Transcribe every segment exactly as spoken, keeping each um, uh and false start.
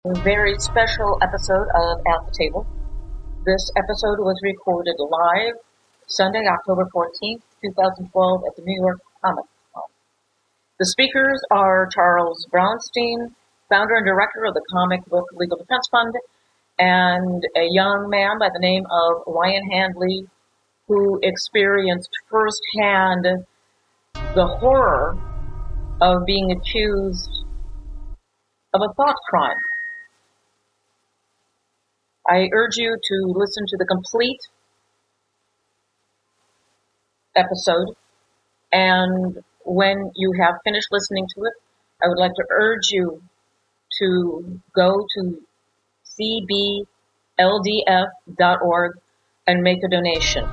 A very special episode of At the Table. This episode was recorded live Sunday, October fourteenth, twenty twelve at the New York Comic Con. The speakers are Charles Brownstein, founder and director of the Comic Book Legal Defense Fund, and a young man by the name of Ryan Handley, who experienced firsthand the horror of being accused of a thought crime. I urge you to listen to the complete episode, and when you have finished listening to it, I would like to urge you to go to c b l d f dot org and make a donation.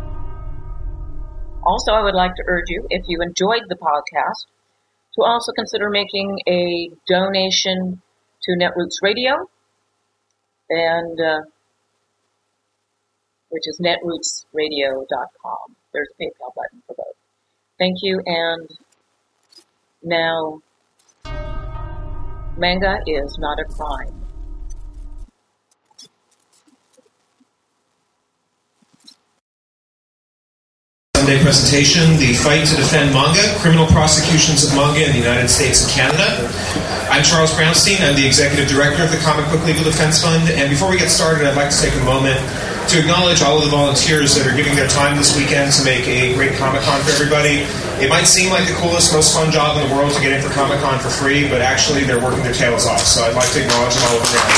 Also, I would like to urge you, if you enjoyed the podcast, to also consider making a donation to Netroots Radio, and uh, which is netroots radio dot com. There's a PayPal button for both. Thank you, and now, manga is not a crime. Sunday presentation, The Fight to Defend Manga, Criminal Prosecutions of Manga in the United States and Canada. I'm Charles Brownstein. I'm the Executive Director of the Comic Book Legal Defense Fund. And before we get started, I'd like to take a moment to acknowledge all of the volunteers that are giving their time this weekend to make a great Comic-Con for everybody. It might seem like the coolest, most fun job in the world to get in for Comic-Con for free, but actually they're working their tails off. So I'd like to acknowledge them all over there.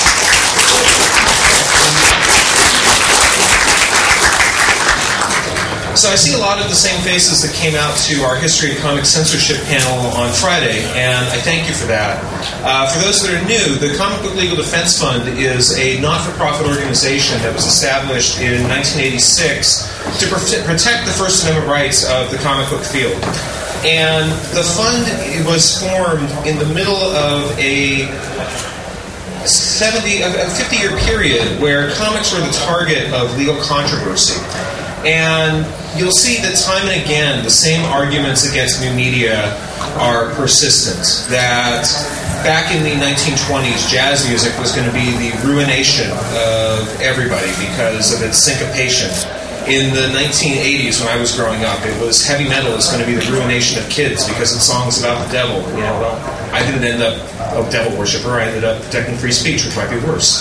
So I see a lot of the same faces that came out to our History of Comic Censorship panel on Friday, and I thank you for that. Uh, for those that are new, the Comic Book Legal Defense Fund is a not-for-profit organization that was established in nineteen eighty-six to protect the First Amendment rights of the comic book field. And the fund was formed in the middle of a seventy, a fifty-year period where comics were the target of legal controversy. And you'll see that time and again, the same arguments against new media are persistent. That back in the nineteen twenties, jazz music was going to be the ruination of everybody because of its syncopation. In the nineteen eighties, when I was growing up, it was heavy metal is going to be the ruination of kids because it's songs about the devil. You know, well, I didn't end up a devil worshiper. I ended up protecting free speech, which might be worse.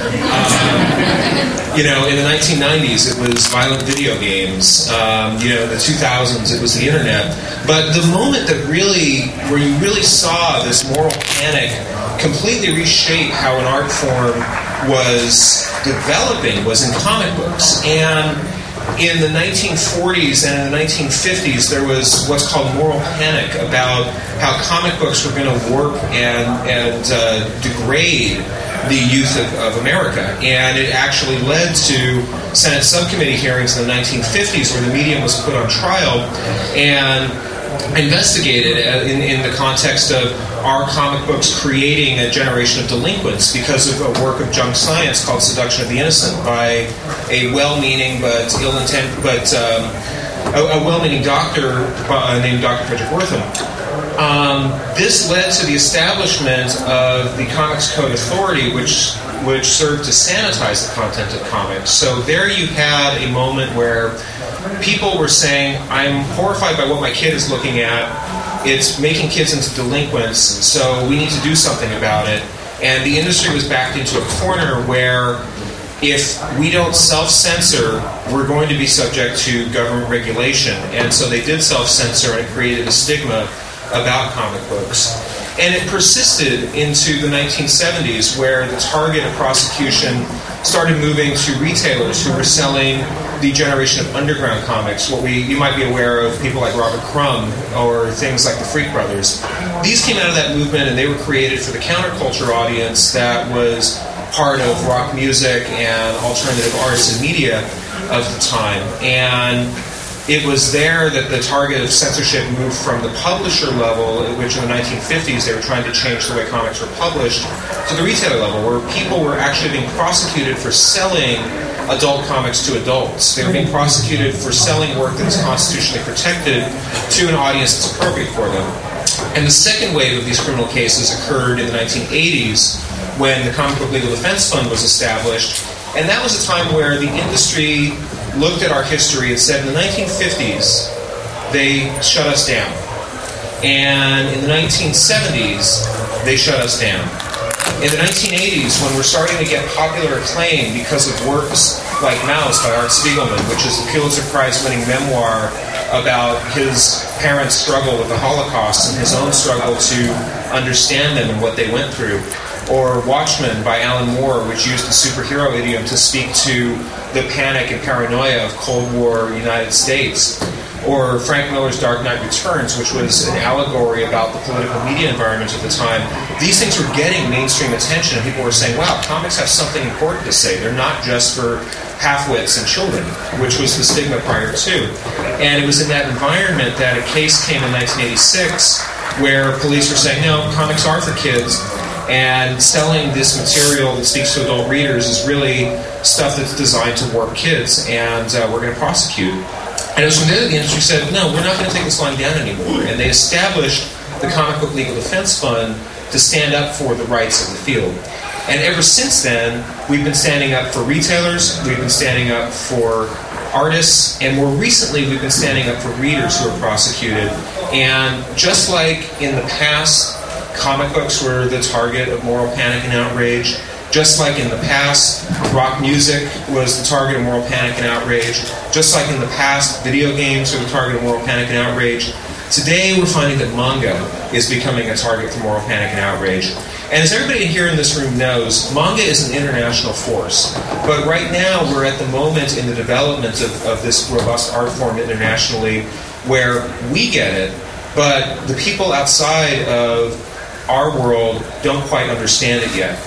Um, you know, in the nineteen nineties, it was violent video games. Um, you know, in the two thousands, it was the internet. But the moment that really, where you really saw this moral panic completely reshape how an art form was developing was in comic books. And in the nineteen forties and in the nineteen fifties, there was what's called moral panic about how comic books were going to warp and, and uh, degrade the youth of, of America. And it actually led to Senate subcommittee hearings in the nineteen fifties where the medium was put on trial and investigated in, in the context of our comic books creating a generation of delinquents because of a work of junk science called Seduction of the Innocent by a well-meaning but ill-intended, but um, a, a well-meaning doctor uh, named Doctor Frederick Wertham. Um, this led to the establishment of the Comics Code Authority, which which served to sanitize the content of comics. So there you had a moment where people were saying, I'm horrified by what my kid is looking at. It's making kids into delinquents, so we need to do something about it. And the industry was backed into a corner where if we don't self-censor, we're going to be subject to government regulation. And so they did self-censor, and it created a stigma about comic books. And it persisted into the nineteen seventies, where the target of prosecution started moving to retailers who were selling the generation of underground comics, what we you might be aware of, people like Robert Crumb or things like the Freak Brothers. These came out of that movement, and they were created for the counterculture audience that was part of rock music and alternative arts and media of the time. And it was there that the target of censorship moved from the publisher level, which in the nineteen fifties they were trying to change the way comics were published, to the retailer level, where people were actually being prosecuted for selling adult comics to adults. They were being prosecuted for selling work that is constitutionally protected to an audience that's appropriate for them. And the second wave of these criminal cases occurred in the nineteen eighties, when the Comic Book Legal Defense Fund was established. And that was a time where the industry looked at our history and said, in the nineteen fifties, they shut us down. And in the nineteen seventies, they shut us down. In the nineteen eighties, when we're starting to get popular acclaim because of works like Maus by Art Spiegelman, which is a Pulitzer Prize-winning memoir about his parents' struggle with the Holocaust and his own struggle to understand them and what they went through, or Watchmen by Alan Moore, which used the superhero idiom to speak to the panic and paranoia of Cold War United States, or Frank Miller's Dark Knight Returns, which was an allegory about the political media environment at the time. These things were getting mainstream attention, and people were saying, wow, comics have something important to say. They're not just for half-wits and children, which was the stigma prior to. And it was in that environment that a case came in nineteen eighty-six where police were saying, no, comics are for kids, and selling this material that speaks to adult readers is really stuff that's designed to warp kids, and uh, we're going to prosecute. And it was from there that the industry said, no, we're not going to take this line down anymore. And they established the Comic Book Legal Defense Fund to stand up for the rights of the field. And ever since then, we've been standing up for retailers, we've been standing up for artists, and more recently, we've been standing up for readers who are prosecuted. And just like in the past, comic books were the target of moral panic and outrage, just like in the past, rock music was the target of moral panic and outrage. Just like in the past, video games were the target of moral panic and outrage. Today, we're finding that manga is becoming a target for moral panic and outrage. And as everybody here in this room knows, manga is an international force. But right now, we're at the moment in the development of, of this robust art form internationally where we get it, but the people outside of our world don't quite understand it yet.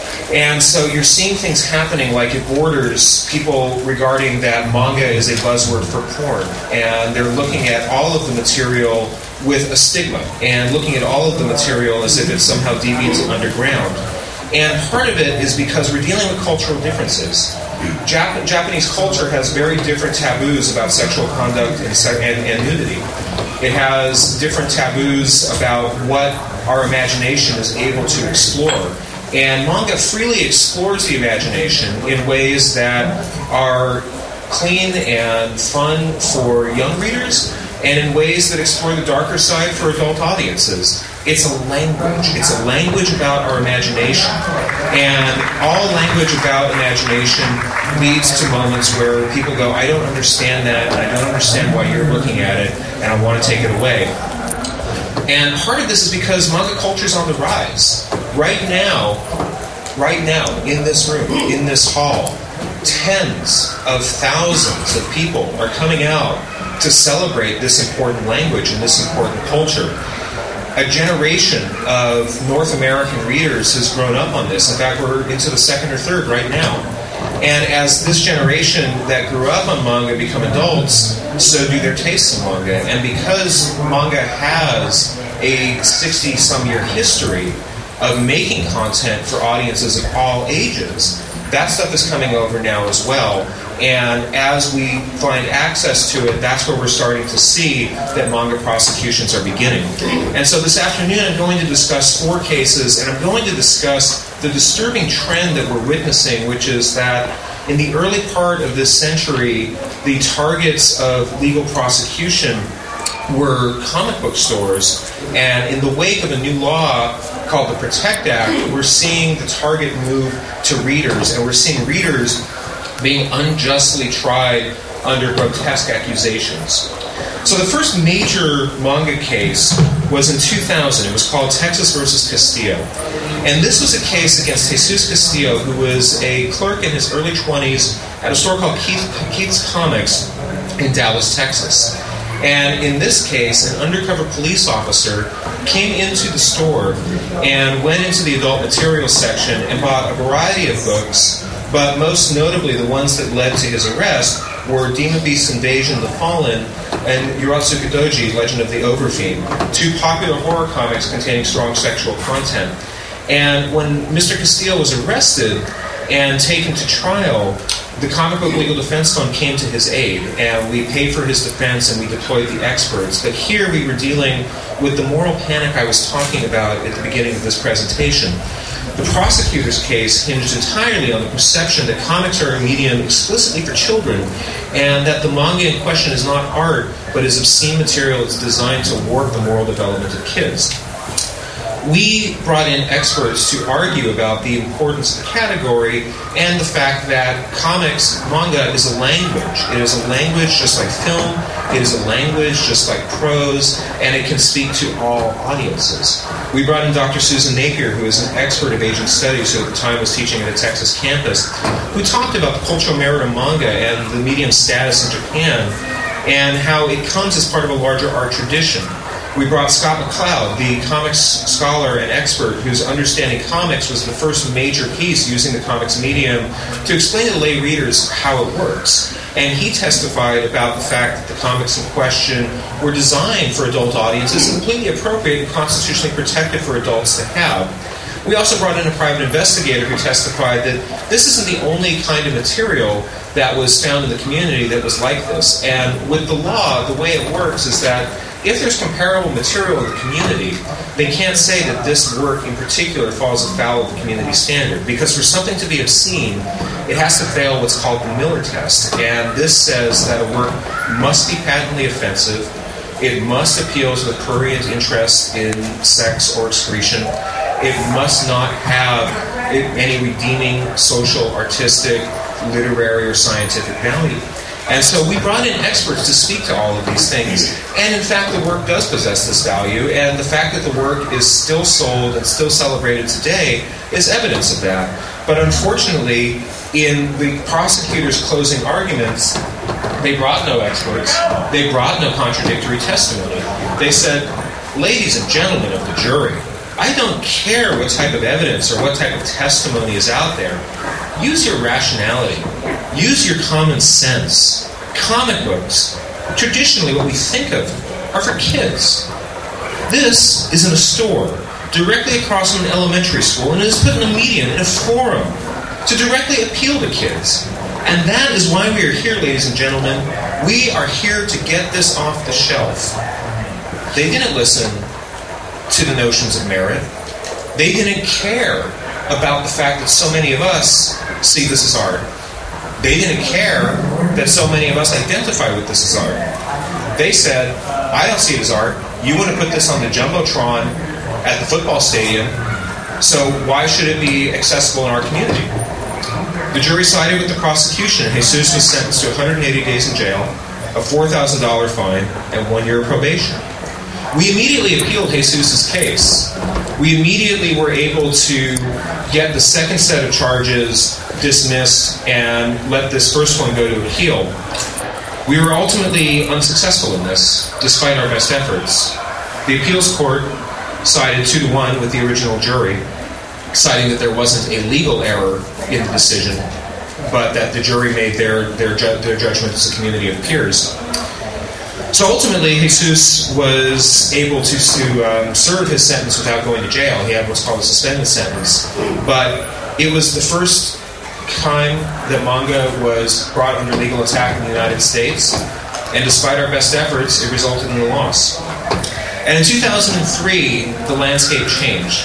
And so you're seeing things happening like at Borders, people regarding that manga is a buzzword for porn. And they're looking at all of the material with a stigma and looking at all of the material as if it's somehow deviant and underground. And part of it is because we're dealing with cultural differences. Jap- Japanese culture has very different taboos about sexual conduct and, se- and, and nudity. It has different taboos about what our imagination is able to explore. And manga freely explores the imagination in ways that are clean and fun for young readers, and in ways that explore the darker side for adult audiences. It's a language. It's a language about our imagination. And all language about imagination leads to moments where people go, I don't understand that, and I don't understand why you're looking at it, and I want to take it away. And part of this is because manga culture is on the rise. Right now, right now, in this room, in this hall, tens of thousands of people are coming out to celebrate this important language and this important culture. A generation of North American readers has grown up on this. In fact, we're into the second or third right now. And as this generation that grew up on manga become adults, so do their tastes in manga. And because manga has a sixty-some-year history of making content for audiences of all ages, that stuff is coming over now as well. And as we find access to it, that's where we're starting to see that manga prosecutions are beginning. And so this afternoon I'm going to discuss four cases, and I'm going to discuss the disturbing trend that we're witnessing, which is that in the early part of this century, the targets of legal prosecution were comic book stores, and in the wake of a new law called the PROTECT Act, we're seeing the target move to readers, and we're seeing readers being unjustly tried under grotesque accusations. So the first major manga case was in two thousand. It was called Texas versus Castillo. And this was a case against Jesus Castillo, who was a clerk in his early twenties at a store called Keith, Keith's Comics in Dallas, Texas. And in this case, an undercover police officer came into the store and went into the adult materials section and bought a variety of books, but most notably the ones that led to his arrest were Demon Beast Invasion, The Fallen, and Urotsuka Doji, Legend of the Overfiend, two popular horror comics containing strong sexual content. And when Mister Castillo was arrested and taken to trial, the Comic Book Legal Defense Fund came to his aid, and we paid for his defense and we deployed the experts. But here we were dealing with the moral panic I was talking about at the beginning of this presentation. The prosecutor's case hinged entirely on the perception that comics are a medium explicitly for children, and that the manga in question is not art, but is obscene material that's designed to warp the moral development of kids. We brought in experts to argue about the importance of the category and the fact that comics, manga, is a language. It is a language just like film, it is a language just like prose, and it can speak to all audiences. We brought in Doctor Susan Napier, who is an expert of Asian studies, who at the time was teaching at a Texas campus, who talked about the cultural merit of manga and the medium's status in Japan, and how it comes as part of a larger art tradition. We brought Scott McCloud, the comics scholar and expert whose understanding comics was the first major piece using the comics medium to explain to lay readers how it works. And he testified about the fact that the comics in question were designed for adult audiences and completely appropriate and constitutionally protected for adults to have. We also brought in a private investigator who testified that this isn't the only kind of material that was found in the community that was like this. And with the law, the way it works is that if there's comparable material in the community, they can't say that this work in particular falls afoul of the community standard, because for something to be obscene, it has to fail what's called the Miller test. And this says that a work must be patently offensive, it must appeal to the prurient interest in sex or excretion, it must not have any redeeming social, artistic, literary, or scientific value. And so we brought in experts to speak to all of these things. And in fact, the work does possess this value, and the fact that the work is still sold and still celebrated today is evidence of that. But unfortunately, in the prosecutor's closing arguments, they brought no experts. They brought no contradictory testimony. They said, ladies and gentlemen of the jury, I don't care what type of evidence or what type of testimony is out there. Use your rationality. Use your common sense. Comic books, traditionally what we think of, are for kids. This is in a store, directly across from an elementary school, and it is put in a medium, in a forum, to directly appeal to kids. And that is why we are here, ladies and gentlemen. We are here to get this off the shelf. They didn't listen to the notions of merit. They didn't care about the fact that so many of us see this as art. They didn't care that so many of us identify with this as art. They said, I don't see it as art. You want to put this on the Jumbotron at the football stadium, so why should it be accessible in our community? The jury sided with the prosecution, and Jesus was sentenced to one hundred eighty days in jail, a four thousand dollars fine, and one year of probation. We immediately appealed Jesus' case. We immediately were able to get the second set of charges dismissed and let this first one go to appeal. We were ultimately unsuccessful in this, despite our best efforts. The appeals court sided two to one with the original jury, citing that there wasn't a legal error in the decision, but that the jury made their their, ju- their judgment as a community of peers. So ultimately, Jesus was able to, to um, serve his sentence without going to jail. He had what's called a suspended sentence. But it was the first time that manga was brought under legal attack in the United States. And despite our best efforts, it resulted in a loss. And in two thousand three, the landscape changed.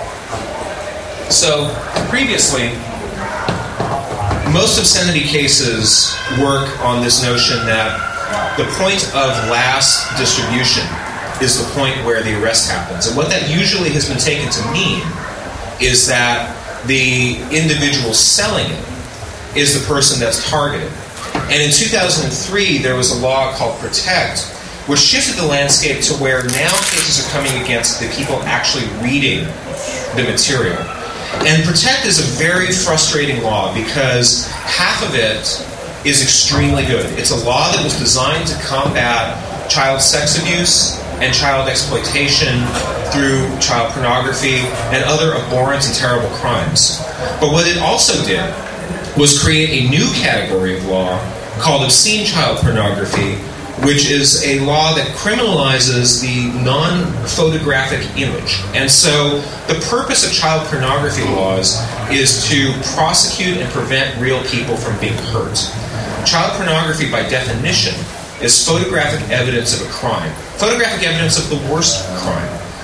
So previously, most obscenity cases work on this notion that the point of last distribution is the point where the arrest happens. And what that usually has been taken to mean is that the individual selling it is the person that's targeted. And in two thousand three, there was a law called Protect, which shifted the landscape to where now cases are coming against the people actually reading the material. And Protect is a very frustrating law because half of it is extremely good. It's a law that was designed to combat child sex abuse and child exploitation through child pornography and other abhorrent and terrible crimes. But what it also did was create a new category of law called obscene child pornography, which is a law that criminalizes the non-photographic image. And so the purpose of child pornography laws is to prosecute and prevent real people from being hurt. Child pornography, by definition, is photographic evidence of a crime. Photographic evidence of the worst crime.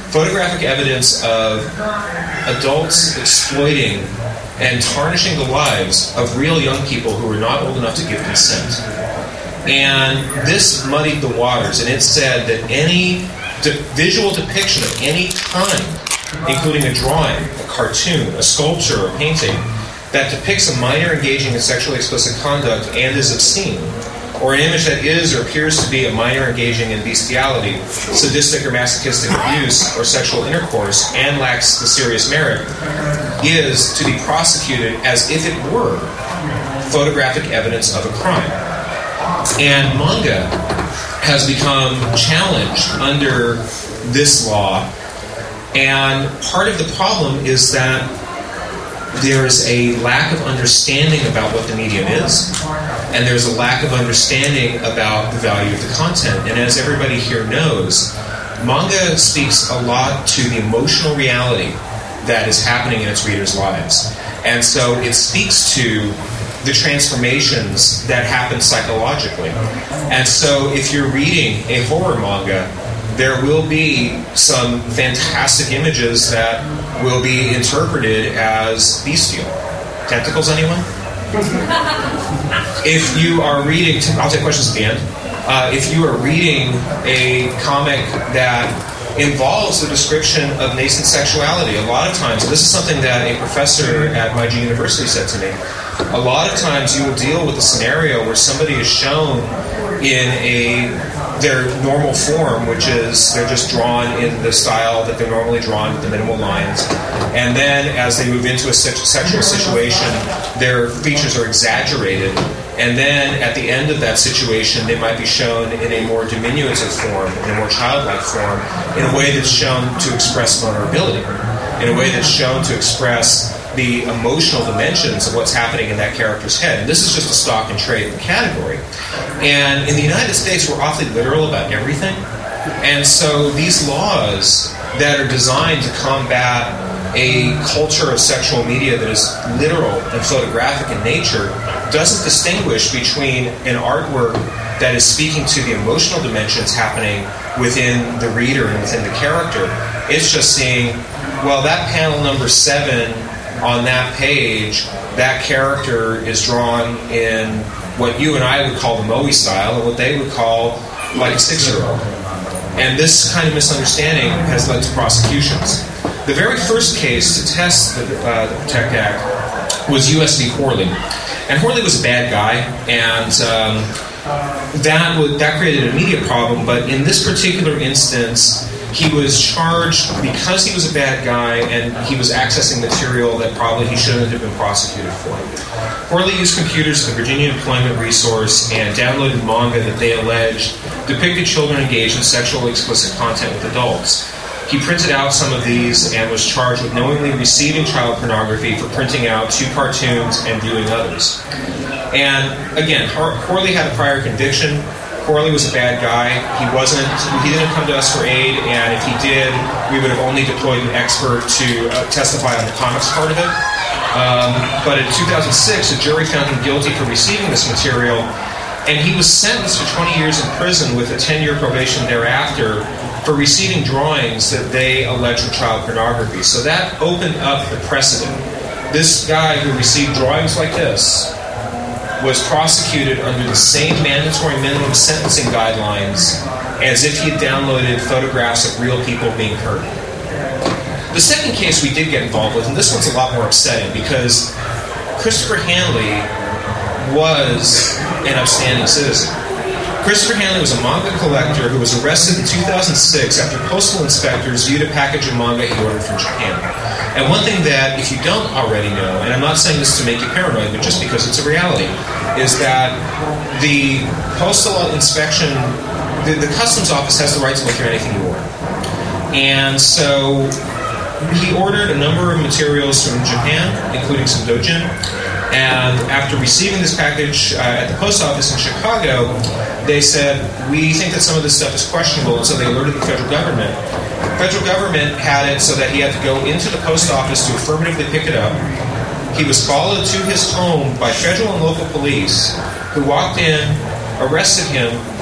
photographic evidence of adults exploiting and tarnishing the lives of real young people who were not old enough to give consent. And this muddied the waters, and it said that any de- visual depiction of any kind, including a drawing, a cartoon, a sculpture, a painting, that depicts a minor engaging in sexually explicit conduct and is obscene, or an image that is or appears to be a minor engaging in bestiality, sadistic or masochistic abuse, or sexual intercourse, and lacks the serious merit, is to be prosecuted as if it were photographic evidence of a crime. And manga has become challenged under this law, and part of the problem is that there is a lack of understanding about what the medium is, and there's a lack of understanding about the value of the content. And as everybody here knows, manga speaks a lot to the emotional reality that is happening in its readers' lives. And so it speaks to the transformations that happen psychologically. And so if you're reading a horror manga, there will be some fantastic images that will be interpreted as bestial. Tentacles, anyone? If you are reading, I'll take questions at the end. Uh, if you are reading a comic that involves the description of nascent sexuality, a lot of times, and this is something that a professor at my G University said to me, a lot of times you will deal with a scenario where somebody is shown in a their normal form, which is they're just drawn in the style that they're normally drawn with the minimal lines. And then as they move into a se- sexual situation, their features are exaggerated. And then at the end of that situation, they might be shown in a more diminutive form, in a more childlike form, in a way that's shown to express vulnerability, in a way that's shown to express the emotional dimensions of what's happening in that character's head. And this is just a stock and trade category. And in the United States, we're awfully literal about everything. And so these laws that are designed to combat a culture of sexual media that is literal and photographic in nature doesn't distinguish between an artwork that is speaking to the emotional dimensions happening within the reader and within the character. It's just seeing, well, that panel number seven on that page, that character is drawn in what you and I would call the Moe style, and what they would call like a six-year-old. And this kind of misunderstanding has led to prosecutions. The very first case to test the, uh, the PROTECT Act was U S v. Horley. And Horley was a bad guy, and um, that would, that created a media problem, but in this particular instance, he was charged because he was a bad guy and he was accessing material that probably he shouldn't have been prosecuted for. Horley used computers at the Virginia Employment Resource and downloaded manga that they alleged depicted children engaged in sexually explicit content with adults. He printed out some of these and was charged with knowingly receiving child pornography for printing out two cartoons and viewing others. And again, Horley had a prior conviction. Horley was a bad guy. He wasn't. He didn't come to us for aid, and if he did, we would have only deployed an expert to uh, testify on the comics part of it. Um, but in two thousand six, a jury found him guilty for receiving this material, and he was sentenced to twenty years in prison with a ten-year probation thereafter for receiving drawings that they alleged were child pornography. So that opened up the precedent. This guy who received drawings like this was prosecuted under the same mandatory minimum sentencing guidelines as if he had downloaded photographs of real people being hurt. The second case we did get involved with, and this one's a lot more upsetting, because Christopher Hanley was an upstanding citizen. Christopher Hanley was a manga collector who was arrested in two thousand six after postal inspectors viewed a package of manga he ordered from Japan. And one thing that, if you don't already know, and I'm not saying this to make you paranoid, but just because it's a reality, is that the postal inspection, the, the customs office has the right to look through anything you order. And so he ordered a number of materials from Japan, including some dojin. And after receiving this package uh, at the post office in Chicago, they said, we think that some of this stuff is questionable, and so they alerted the federal government. The federal government had it so that he had to go into the post office to affirmatively pick it up. He was followed to his home by federal and local police, who walked in, arrested him,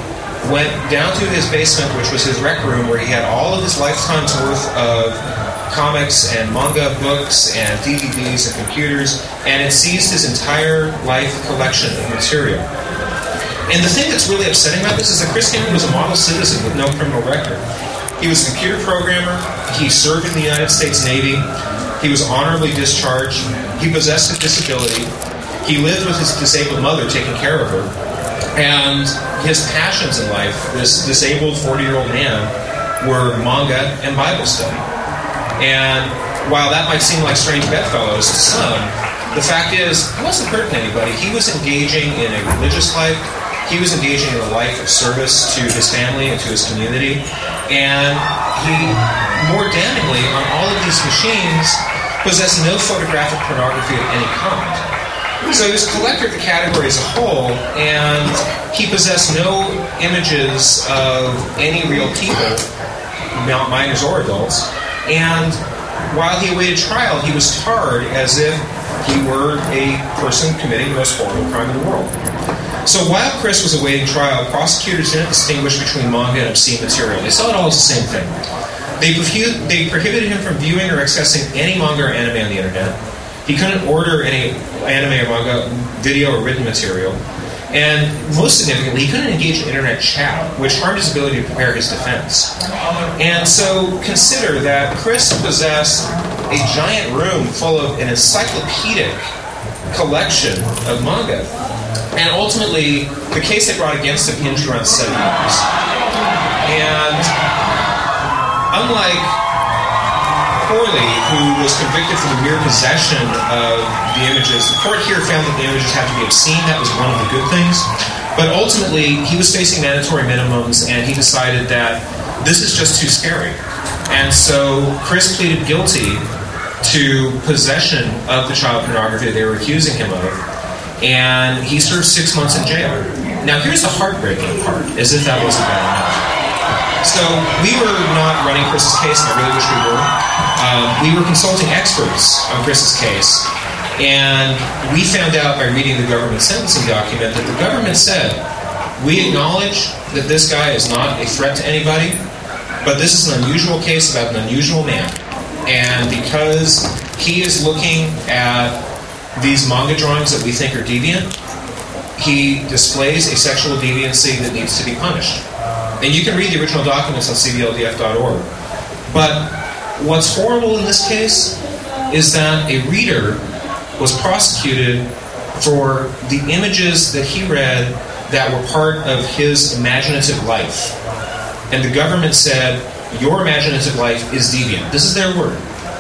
went down to his basement, which was his rec room, where he had all of his lifetime's worth of comics and manga books and D V Ds and computers, and it seized his entire life collection of material. And the thing that's really upsetting about this is that Chris Hanley was a model citizen with no criminal record. He was a computer programmer. He served in the United States Navy. He was honorably discharged. He possessed a disability. He lived with his disabled mother, taking care of her. And his passions in life, this disabled forty-year-old man, were manga and Bible study. And while that might seem like strange bedfellows to some, the fact is, he wasn't hurting anybody. He was engaging in a religious life. He was engaging in a life of service to his family and to his community. And he, more damningly, on all of these machines, possessed no photographic pornography of any kind. So he was a collector of the category as a whole, and he possessed no images of any real people, minors or adults. And while he awaited trial, he was tarred as if he were a person committing the most horrible crime in the world. So while Chris was awaiting trial, prosecutors didn't distinguish between manga and obscene material. They saw it all as the same thing. They, prohibited, they prohibited him from viewing or accessing any manga or anime on the internet. He couldn't order any anime or manga, video or written material. And most significantly, he couldn't engage in internet chat, which harmed his ability to prepare his defense. And so consider that Chris possessed a giant room full of an encyclopedic collection of manga. And ultimately, the case they brought against him hinged around seven years. And unlike Corley, who was convicted for the mere possession of the images, the court here found that the images had to be obscene. That was one of the good things. But ultimately, he was facing mandatory minimums, and he decided that this is just too scary. And so Chris pleaded guilty to possession of the child pornography that they were accusing him of, and he served six months in jail. Now, here's the heartbreaking part, as if that wasn't bad enough. So we were not running Chris's case, and I really wish we were. Um, we were consulting experts on Chris's case, and we found out by reading the government sentencing document that the government said, we acknowledge that this guy is not a threat to anybody, but this is an unusual case about an unusual man. And because he is looking at these manga drawings that we think are deviant, he displays a sexual deviancy that needs to be punished. And you can read the original documents on C B L D F dot org. But what's horrible in this case is that a reader was prosecuted for the images that he read that were part of his imaginative life. And the government said, your imaginative life is deviant. This is their word.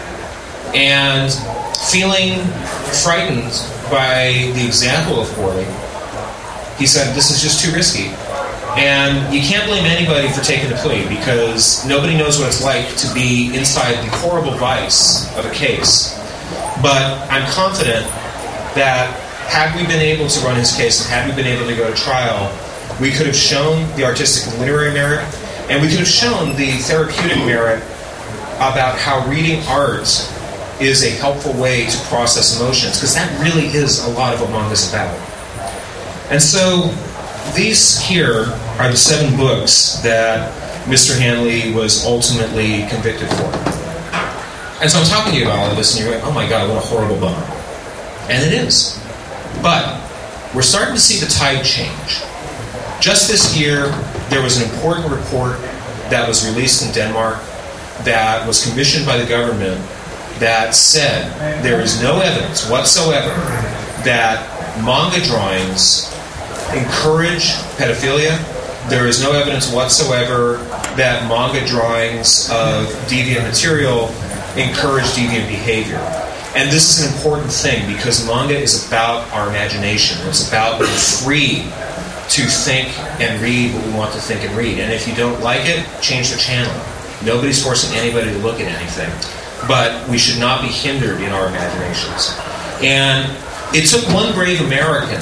And feeling frightened by the example of Corley, he said, this is just too risky. And you can't blame anybody for taking the plea, because nobody knows what it's like to be inside the horrible vice of a case. But I'm confident that had we been able to run his case, and had we been able to go to trial, we could have shown the artistic and literary merit, and we could have shown the therapeutic merit about how reading art is a helpful way to process emotions, because that really is a lot of what manga's about. And so these here are the seven books that Mister Hanley was ultimately convicted for. And so I'm talking to you about all of this, and you're like, oh my God, what a horrible bummer. And it is. But we're starting to see the tide change. Just this year, there was an important report that was released in Denmark that was commissioned by the government that said there is no evidence whatsoever that manga drawings encourage pedophilia. There is no evidence whatsoever that manga drawings of deviant material encourage deviant behavior. And this is an important thing, because manga is about our imagination. It's about being free to think and read what we want to think and read. And if you don't like it, change the channel. Nobody's forcing anybody to look at anything. But we should not be hindered in our imaginations. And it took one brave American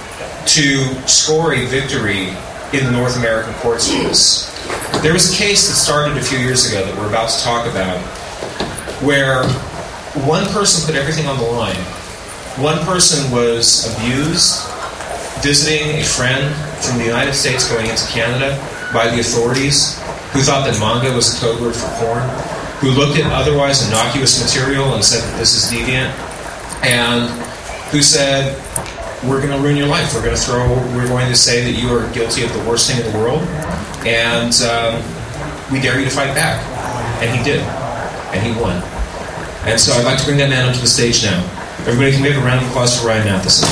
to score a victory in the North American courts for this. There was a case that started a few years ago that we're about to talk about, where one person put everything on the line. One person was abused, visiting a friend from the United States going into Canada by the authorities, who thought that manga was a code word for porn, who looked at otherwise innocuous material and said that this is deviant, and who said, we're going to ruin your life. We're going to throw. We're going to say that you are guilty of the worst thing in the world, and um, we dare you to fight back. And he did, and he won. And so I'd like to bring that man onto the stage now. Everybody, can we have a round of applause for Ryan Matheson?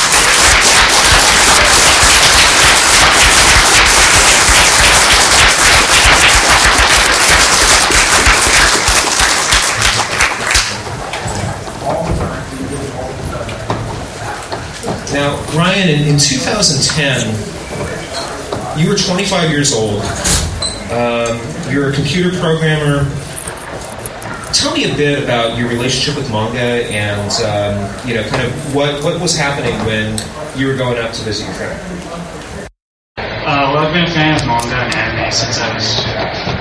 Now, Ryan, in, in two thousand ten, you were twenty-five years old. Um, you're a computer programmer. Tell me a bit about your relationship with manga and, um, you know, kind of what, what was happening when you were going out to visit your friend. Uh, well, I've been a fan of manga and anime since I was two.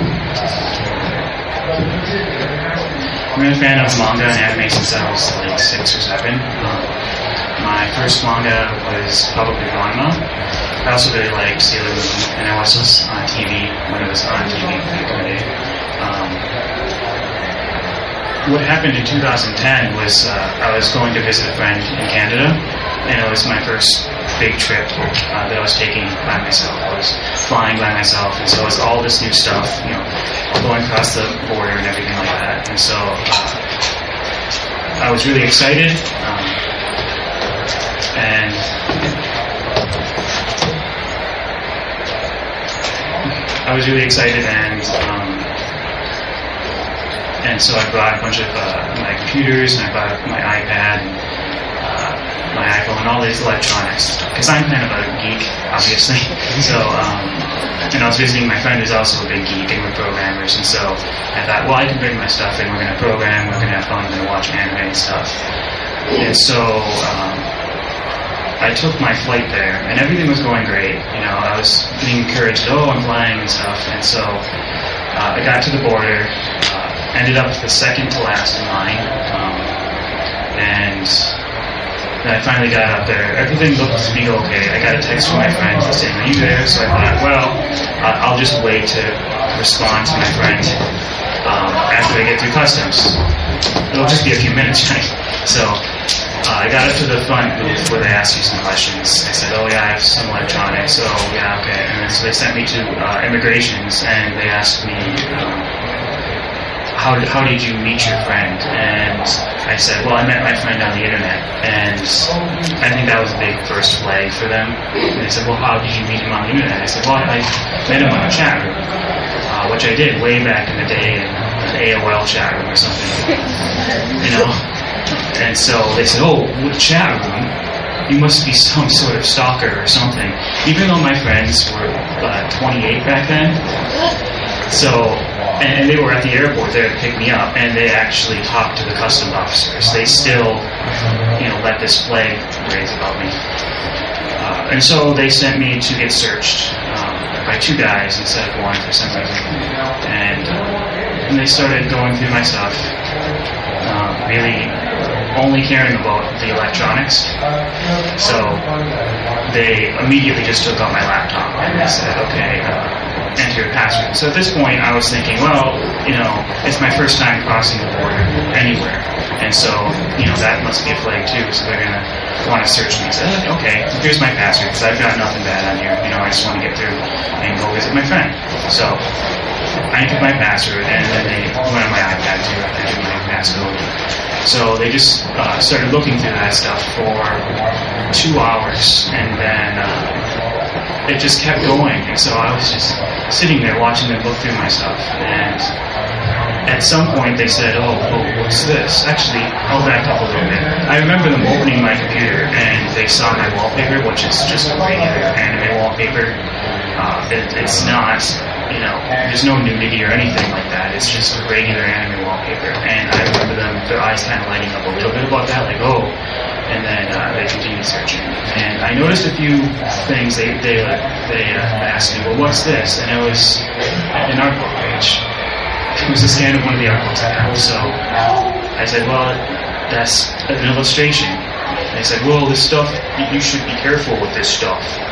I've been a fan of manga and anime since I was like six or seven. Um, my first manga was probably Ranma. I also really liked Sailor Moon, and I watched this on T V when it was on T V back in the day. Um, what happened in two thousand ten was uh, I was going to visit a friend in Canada, and it was my first big trip uh, that I was taking by myself. I was flying by myself, and so it was all this new stuff, you know, going across the border and everything like that. And so uh, I was really excited, um, and I was really excited, and um, and so I brought a bunch of uh, my computers, and I brought my iPad, and uh, my iPhone, and all these electronics, because I'm kind of a geek, obviously. So, um, and I was visiting my friend who's also a big geek, and we're programmers, and so I thought, well, I can bring my stuff, and we're going to program, we're going to have fun, we're going to watch anime and stuff. And so um, I took my flight there, and everything was going great. You know, I was being encouraged, oh, I'm flying and stuff, and so uh, I got to the border. Uh, ended up the second to last in line, um, and then I finally got up there. Everything looked to be okay. I got a text from my friend saying, are you there? So I thought, well, uh, I'll just wait to respond to my friend um, after I get through customs. It'll just be a few minutes, right? So uh, I got up to the front booth where they asked you some questions. I said, oh yeah, I have some electronics. So yeah, okay. And then, so they sent me to uh, immigrations, and they asked me, um, How did, how did you meet your friend? And I said, well, I met my friend on the internet. And I think that was a big first flag for them. And they said, well, how did you meet him on the internet? I said, well, I met him on a chat room, uh, which I did way back in the day in an A O L chat room or something. You know? And so they said, oh, what chat room? You must be some sort of stalker or something. Even though my friends were uh, twenty-eight back then. So... And they were at the airport there to pick me up, and they actually talked to the customs officers. They still, you know, let this flag raise above me. Uh, and so they sent me to get searched um, by two guys instead of one for some reason. And, uh, and they started going through my stuff, uh, really only caring about the electronics. So they immediately just took out my laptop, and they said, okay, uh, enter your password. So at this point, I was thinking, well, you know, it's my first time crossing the border anywhere, and so, you know, that must be a flag too. So they're gonna want to search me. So okay, here's my password because I've got nothing bad on here. You know, I just want to get through and go visit my friend. So I entered my password, and then they went on my iPad too. I entered my passcode. So they just uh, started looking through that stuff for two hours, and then uh, it just kept going. And so I was just sitting there watching them look through my stuff. And at some point they said, oh, oh, what's this? Actually, I'll back up a little bit. I remember them opening my computer, and they saw my wallpaper, which is just a regular anime wallpaper. Uh, it, it's not... You know, there's no nudity or anything like that. It's just a regular anime wallpaper. And I remember them, their eyes kind of lighting up a little bit about that, like, oh. And then uh, they continued searching. And I noticed a few things. They they uh, they uh, asked me, well, what's this? And it was an art book page. It was a scan of one of the art books I have. So I said, well, that's an illustration. And they said, well, this stuff, you should be careful with this stuff.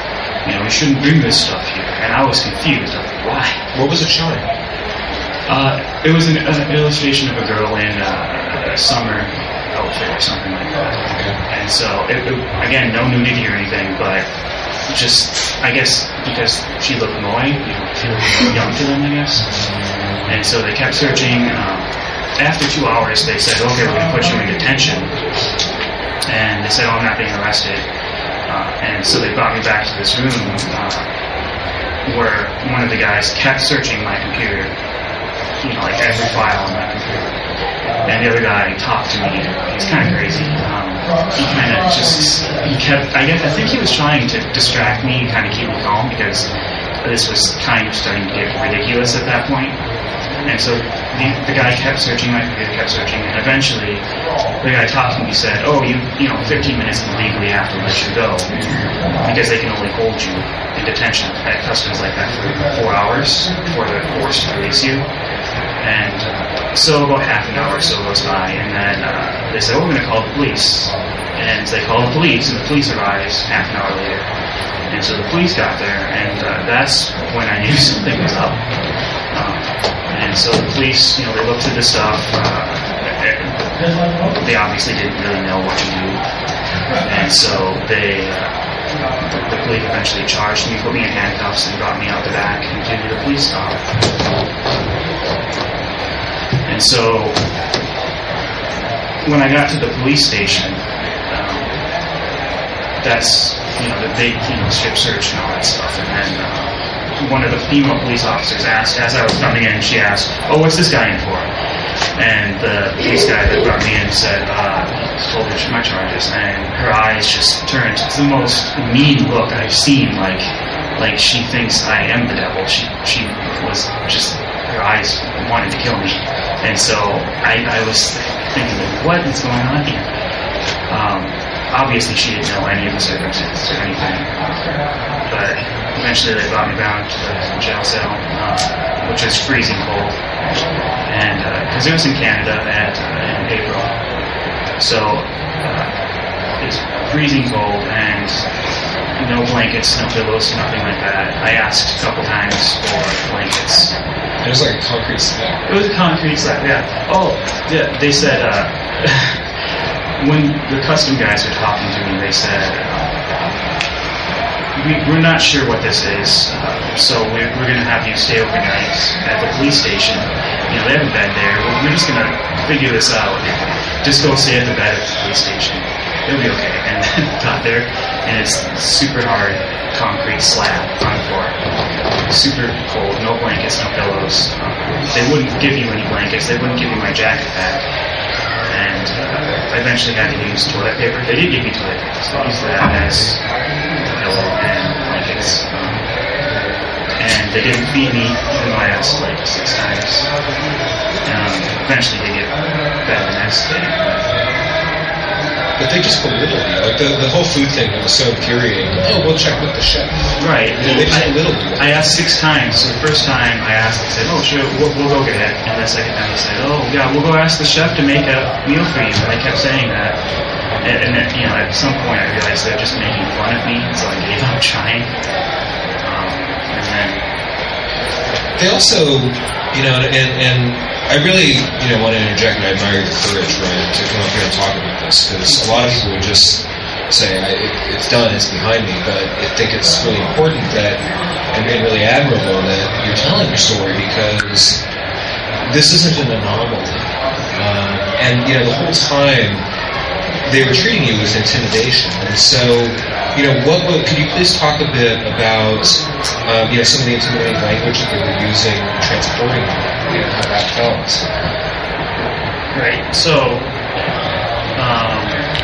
you know, we shouldn't bring this stuff here. And I was confused. I was like, why? What was it showing? Uh, it was an, an illustration of a girl in uh, a summer outfit or something like that. Okay. And so, it, it, again, no nudity or anything, but just, I guess, because she looked moe, you know, she looked young to them, I guess. And so they kept searching. Um, after two hours, they said, okay, we're going to put you in detention. And they said, oh, I'm not being arrested. Uh, and so they brought me back to this room uh, where one of the guys kept searching my computer, you know, like every file on my computer. And the other guy talked to me. He's kind of crazy. Um, he kind of just, he kept, I guess, I think he was trying to distract me and kind of keep me calm because this was kind of starting to get ridiculous at that point. And so the, the guy kept searching my computer, kept searching, and eventually the guy talked to me. He said, oh, you you know, fifteen minutes and legally have to let you go because they can only hold you in detention at customs like that for four hours before they're forced to release you. And uh, so about half an hour or so goes by, and then uh, they said, oh, we're going to call the police. And so they call the police, and the police arrives half an hour later. And so the police got there, and uh, that's when I knew something was up. Um, and so the police, you know, they looked at the stuff. Uh, they obviously didn't really know what to do. And so they, uh, the, the police eventually charged me, put me in handcuffs, and brought me out the back into the police stop. And so when I got to the police station, um, that's, you know, they, you know, strip search and all that stuff. And then uh, one of the female police officers asked, as I was coming in, she asked, oh, what's this guy in for? And the police guy that brought me in said, uh, told her my charges, and her eyes just turned. It's the most mean look I've seen, like, like she thinks I am the devil. She, she was just, her eyes wanted to kill me. And so I, I was thinking, like, what is going on here? Um, obviously she didn't know any of the circumstances or anything. But eventually they brought me down to the jail cell, uh, which was freezing cold. And, because uh, it was in Canada at, uh, in April. So, uh, it's freezing cold and no blankets, no pillows, nothing like that. I asked a couple times for blankets. It was like a concrete slab. It was a concrete slab, yeah. Oh, yeah, they said, uh, when the custom guys were talking to me, they said, uh, we, we're not sure what this is, uh, so we're, we're going to have you stay overnight at the police station. You know, they have a bed there, but we're just going to figure this out. Just go stay at the bed at the police station. It'll be okay. And then got there, and it's super hard concrete slab on the floor. Super cold, no blankets, no pillows. Um, they wouldn't give you any blankets. They wouldn't give you my jacket back. And uh, I eventually had to use toilet paper. They did give me toilet paper, so I used that as a pillow and blankets. Um, and they didn't feed me, even though I asked like six times. Um, eventually they get better the next day. But they just belittled you. Like the, the whole food thing was so infuriating. Oh, we'll check with the chef. Right. They, they just I, belittled you. I asked six times. So the first time I asked, I said, oh, sure, we'll, we'll go get it. And the second time I said, oh, yeah, we'll go ask the chef to make a meal for you. And I kept saying that. And, and then, you know, at some point I realized they're just making fun of me, so I gave up trying. Um, and then... They also, you know, and, and I really, you know, want to interject and I admire your courage, Ryan, to come up here and talk about this, because a lot of people would just say, I, it, it's done, it's behind me, but I think it's really important that, and, and really admirable that you're telling your story, because this isn't an anomaly. Um, and, you know, the whole time they were treating you with intimidation. And so, you know, what would, could you please talk a bit about, um, you know, some of the intimidating language that they were using, transporting you, you know, how that felt? Right. So, um,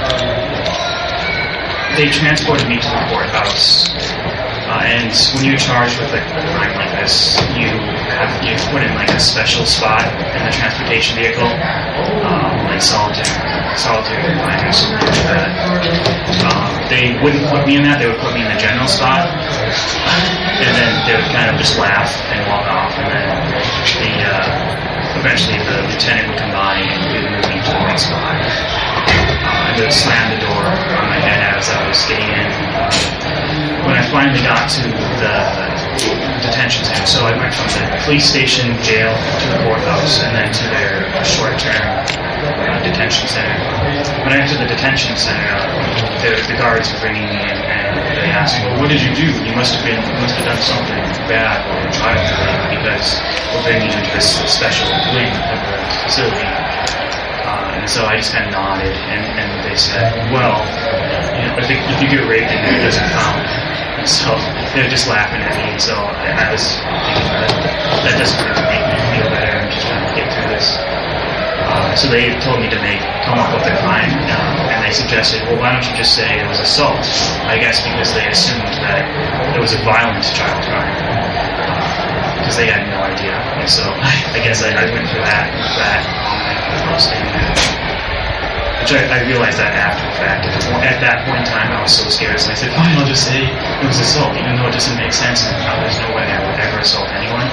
they transported me to the courthouse. Uh, and when you're charged with a crime like this, you have to get put in like a special spot in the transportation vehicle, um, like solitary, solitary confinement or something like that. Um, they wouldn't put me in that; they would put me in the general spot, and then they would kind of just laugh and walk off, and then the uh, eventually the lieutenant would come by and they would move me to the right spot. Uh, and they would slam the door on my head as I was getting in. When I finally got to the detention center. So I went from the police station, jail, to the courthouse, and then to their short-term uh, detention center. When I got to the detention center, uh, the, the guards were bringing me in, and they asked me, well, what did you do? You must have been, you must have done something bad or child-related, because we're bringing you into this special wing of the facility. Uh, and so I just kind of nodded, and, and they said, well, you know, if, it, if you get raped in there, it doesn't count. And so they were just laughing at me, and so I, I was thinking that that doesn't really make me feel better. I'm just trying to get through this. Uh, so they told me to make come up with a crime, uh, and they suggested, well, why don't you just say it was assault? I guess because they assumed that it was a violent child crime, because uh, they had no idea. And so I guess I, I went for that, that posting, which I, I realized that after the fact. At, the, at that point in time, I was so scared, so I said, fine, I'll just say it was assault, even though it doesn't make sense, and uh, there's no way I would ever assault anyone.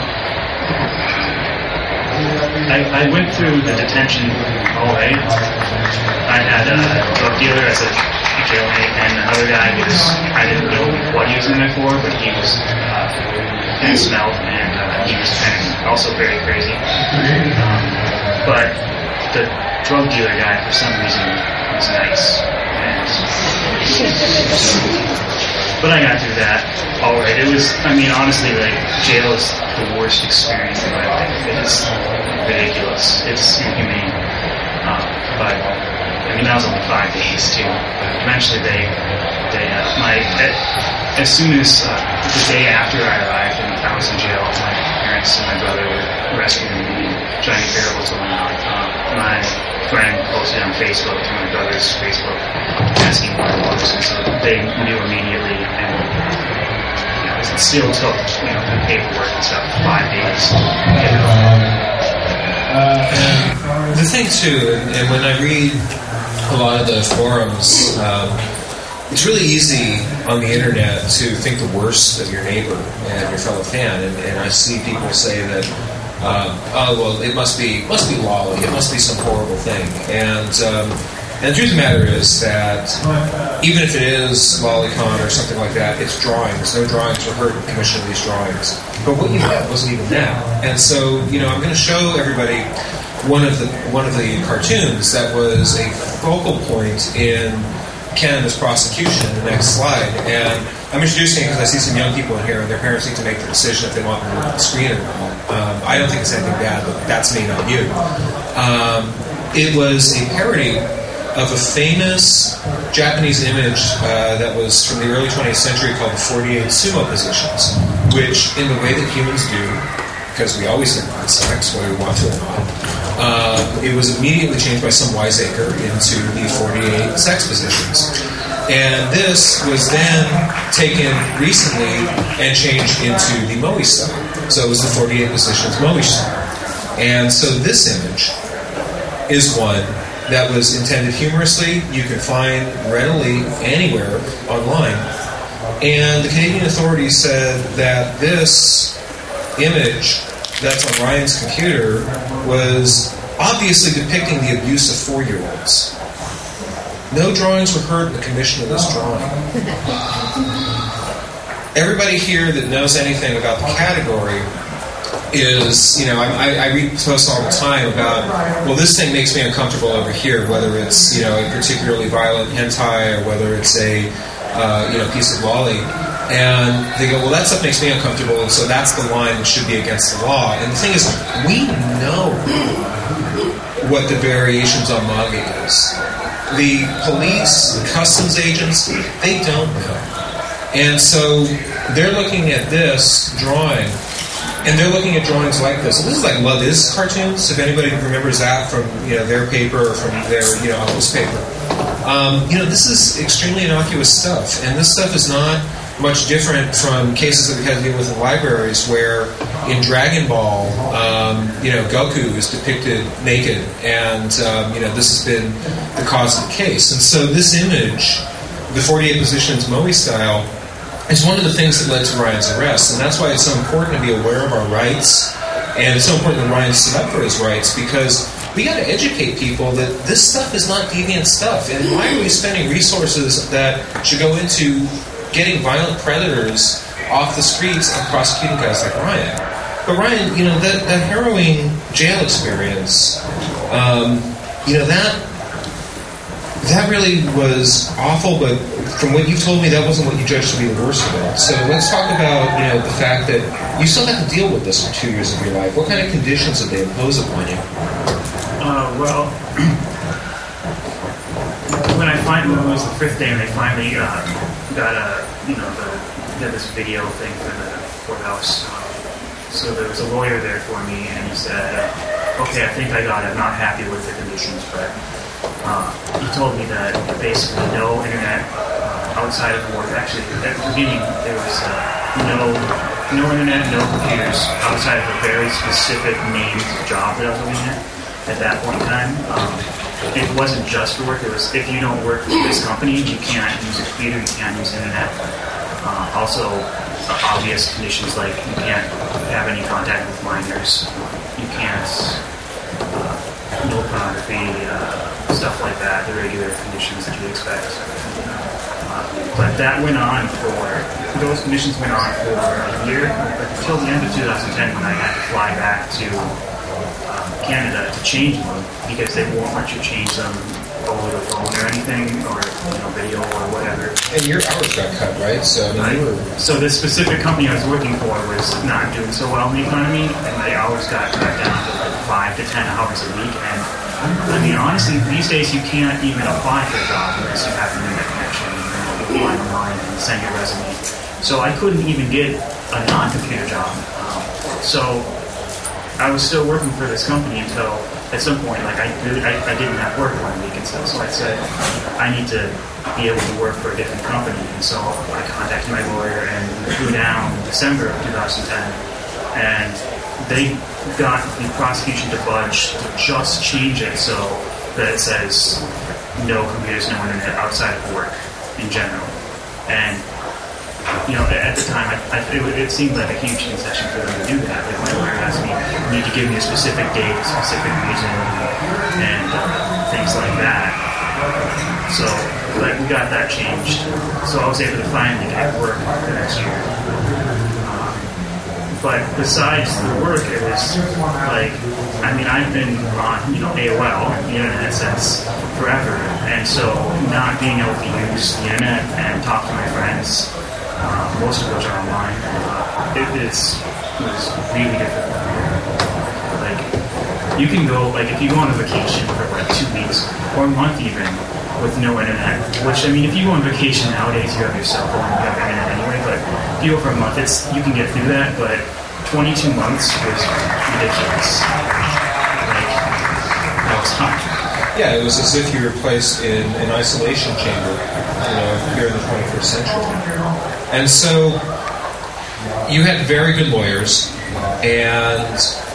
I, I went through the detention all right. I had a drug dealer as a jailmate, and another guy was, I didn't know what he was in there for, but he was uh, kind of smelled, and uh, he was kind of also very crazy. Um, but the drug dealer guy, for some reason, was nice. And, but I got through that all right. It was, I mean, honestly, like, jail is the worst experience in my life. It is ridiculous. It's inhumane. Uh, but, I mean, that was only five days, too. Eventually, they, they, uh, my, at, as soon as, uh, the day after I arrived and I was in jail, my parents and my brother were rescuing me and trying to figure out what's going on. Uh, my friend posted on Facebook to my brother's Facebook asking what it was, and so they knew immediately, and you know, it still took, you know, the paperwork and stuff five days to get it all. And the thing too, and, and when I read a lot of the forums, um, it's really easy on the internet to think the worst of your neighbor and your fellow fan, and, and I see people say that, um, oh well, it must be must be lolly, it must be some horrible thing, and um, and the truth of the matter is that even if it is lolicon or something like that, it's drawings. No drawings were heard in the commission of these drawings, but what you had wasn't even that, and so you know I'm going to show everybody one of the one of the cartoons that was a focal point in Canada's prosecution in the next slide. And I'm introducing it because I see some young people in here and their parents need to make the decision if they want them to screen it or not. Um, I don't think it's anything bad, but that's me, not you. Um, it was a parody of a famous Japanese image uh, that was from the early twentieth century called the forty-eight sumo positions, which in the way that humans do, because we always think about sex, whether we want to or not, Um, it was immediately changed by some wiseacre into the forty-eight sex positions. And this was then taken recently and changed into the Moe style. So it was the forty-eight positions Moe style. And so this image is one that was intended humorously. You can find readily anywhere online. And the Canadian authorities said that this image that's on Ryan's computer was obviously depicting the abuse of four-year-olds. No drawings were heard in the commission of this drawing. Everybody here that knows anything about the category is, you know, I, I read posts all the time about, well, this thing makes me uncomfortable over here, whether it's, you know, a particularly violent hentai or whether it's a, uh, you know, piece of lolly. And they go, well, that stuff makes me uncomfortable, and so that's the line that should be against the law. And the thing is, we know what the variations on manga is. The police, the customs agents, they don't know. And so they're looking at this drawing, and they're looking at drawings like this. And this is like Love Is cartoons, if anybody remembers that from, you know, their paper or from their, you know, uncle's paper. Um, you know, this is extremely innocuous stuff, and this stuff is not much different from cases that we had to deal with in libraries where in Dragon Ball, um, you know, Goku is depicted naked, and, um, you know, this has been the cause of the case. And so this image, the forty-eight positions Moe style, is one of the things that led to Ryan's arrest, and that's why it's so important to be aware of our rights, and it's so important that Ryan stood up for his rights, because we got to educate people that this stuff is not deviant stuff, and why are we spending resources that should go into getting violent predators off the streets and prosecuting guys like Ryan. But Ryan, you know, that, that harrowing jail experience, um, you know, that that really was awful, but from what you've told me, that wasn't what you judged to be the worst of it. So let's talk about, you know, the fact that you still have to deal with this for two years of your life. What kind of conditions did they impose upon you? Uh, well, when I finally, it was the fifth day, and they finally uh, got a, you know, the, did this video thing for the courthouse. Um, so there was a lawyer there for me, and he said, uh, okay, I think I got it. I'm not happy with the conditions, but uh, he told me that basically no internet uh, outside of work. Actually, at the beginning, there was uh, no no internet, no computers outside of a very specific named job that I was looking at at that point in time. Um, it wasn't just for work. It was, if you don't work for this company, you can't use a computer, you can't use internet. Uh, also, uh, obvious conditions like you can't have any contact with minors, you can't, uh, no pornography, uh, stuff like that, the regular conditions that you expect. Uh, but that went on for, those conditions went on for a year, until the end of two thousand ten when I had to fly back to uh, Canada to change them, because they won't let you change them over the phone or anything, or you know, video or whatever. And your hours got cut, right? So I mean, I, you were... so this specific company I was working for was not doing so well in the economy, and my hours got cut down to like five to ten hours a week. And I mean, honestly, these days you can't even apply for a job unless you have an internet connection. You know, you apply online and send your resume. So I couldn't even get a non-computer job. Um, so I was still working for this company until at some point, like I really, I, I didn't have work one week and stuff. So I said, I need to be able to work for a different company. And so I contacted my lawyer and flew down in December of two thousand ten, and they got the prosecution to budge to just change it so that it says no computers, no internet outside of work in general. And you know, at the time, I, I, it, it seemed like a huge concession for them to do that. Like my lawyer asked me, you need to give me a specific date, a specific reason, and uh, things like that. So, like, we got that changed. So I was able to finally get work the next year. Um, but besides the work, it was like, I mean, I've been on, you know, A O L, the internet, since forever. And so not being able to use the internet and talk to my friends, Uh, most of which are online. Uh, it, it's, it was really difficult. Like, you can go, like, if you go on a vacation for like two weeks or a month even with no internet, which, I mean, if you go on vacation nowadays, you have your cell phone, you have internet anyway, but if you go for a month, it's, you can get through that, but twenty-two months was ridiculous. Like, that was hard. Yeah, it was as if you were placed in an isolation chamber, you know, here in the twenty-first century. And so you had very good lawyers, and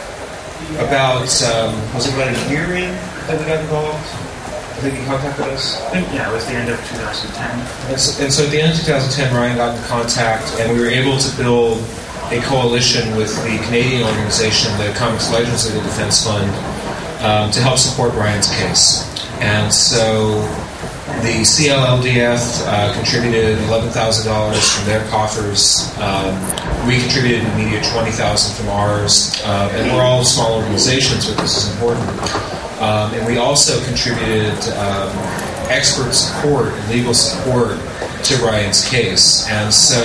about, um, was it about a year in that we got involved? I think you contacted us? I think, yeah, it was the end of two thousand ten. And so, and so at the end of two thousand ten, Ryan got in contact, and we were able to build a coalition with the Canadian organization, the Comics Legends Legal Defense Fund, um, to help support Ryan's case. And so the C L L D F uh, contributed eleven thousand dollars from their coffers. Um, we contributed in the media twenty thousand dollars from ours. Uh, and we're all small organizations, but this is important. Um, and we also contributed um, expert support and legal support to Ryan's case. And so,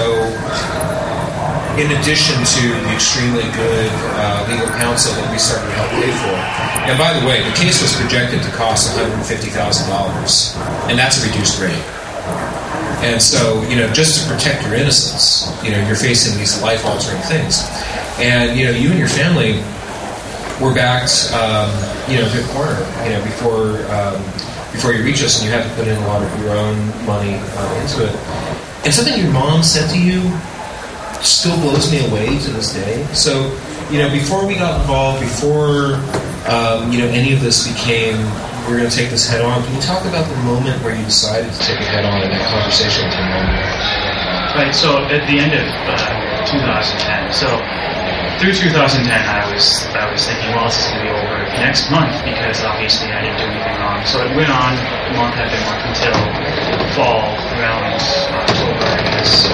in addition to the extremely good uh, legal counsel that we started to help pay for. And by the way, the case was projected to cost one hundred fifty thousand dollars, and that's a reduced rate. And so, you know, just to protect your innocence, you know, you're facing these life-altering things. And, you know, you and your family were backed, um, you know, to the corner, you know, before um, before you reach us, and you had to put in a lot of your own money uh, into it. And something your mom said to you still blows me away to this day. So, you know, before we got involved, before, um, you know, any of this became, we're going to take this head on, can you talk about the moment where you decided to take it head on in that conversation with your mom? Right, so at the end of uh, two thousand ten, so through two thousand ten, I was I was thinking, well, this is going to be over next month, because obviously I didn't do anything wrong. So it went on month after month until fall, around October, I guess.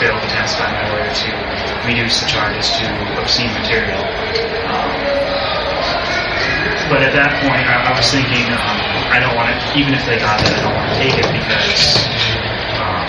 failed attempts by my lawyer to reduce the charges to obscene material. Um, but at that point, I, I was thinking, um, I don't want to, even if they got it, I don't want to take it because um,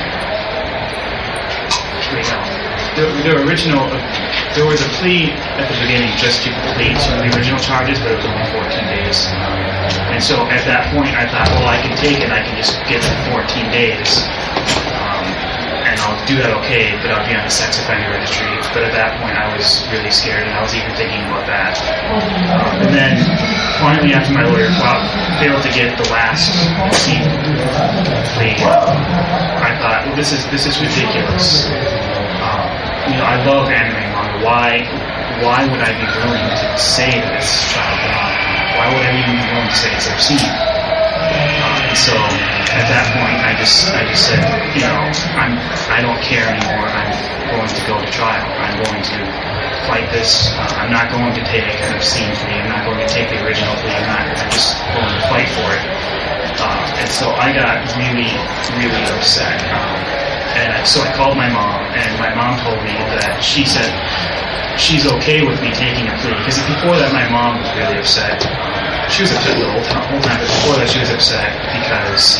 wait, no. The, the original, there was a plea at the beginning just to plead to the original charges, but it was only fourteen days. And so at that point, I thought, well, I can take it. I can just get the fourteen days, um, and I'll do that okay, but I'll be on the sex offender registry. But at that point, I was really scared, and I was even thinking about that. Um, and then finally, after my lawyer fought, failed to get the last scene plea, I thought, well, this is this is ridiculous. Um, you know, I love anime manga. Why, why would I be willing to say that it's child pornography? Why would I even be willing to say it's obscene? Uh, and so at that point, I just, I just said, you know, I'm, I don't care anymore. I'm going to go to trial. I'm going to fight this. Uh, I'm not going to take an obscene plea. I'm not going to take the original plea. I'm not. I'm just going to fight for it. Uh, and so I got really, really upset. Um, And I, so I called my mom, and my mom told me that she said she's okay with me taking a plea. Because before that, my mom was really upset. She was upset the whole time, whole time but before that, she was upset because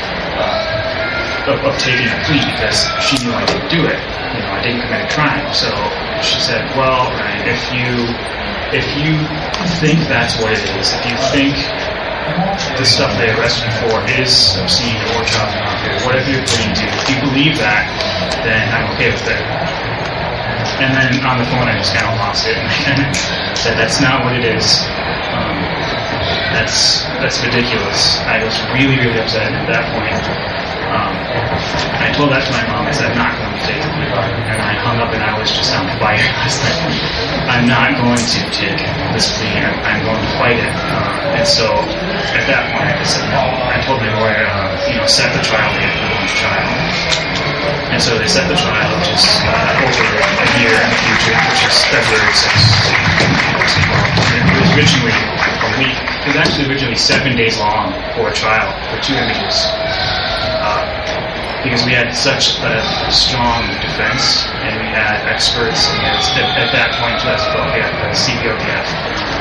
uh, of, of taking a plea because she knew I didn't do it. You know, I didn't commit a crime. So she said, "Well, Ryan, if you if you think that's what it is, if you think the stuff they arrested you for is obscene or child pornography, whatever you're pleading to, if you believe that, then I'm okay with it." And then on the phone, I just kind of lost it and said, "That's not what it is. Um, that's that's ridiculous." I was really, really upset at that point. Um, I told that to my mom. I said, "I'm not going to take it." And I hung up and I was just on fire. I was like, I'm not going to take this plea. I'm, I'm going to fight it. Uh, and so at that point, I just said, no. I told my lawyer, uh, you know, set the trial date. We're going to trial. And so they set the trial, which is uh, over a year in the future, which is February sixth. It was originally a week. It was actually originally seven days long for a trial for two images. Uh, because we had such a strong defense, and we had experts, and at, at that point, twenty twelve, we had the C P O T F.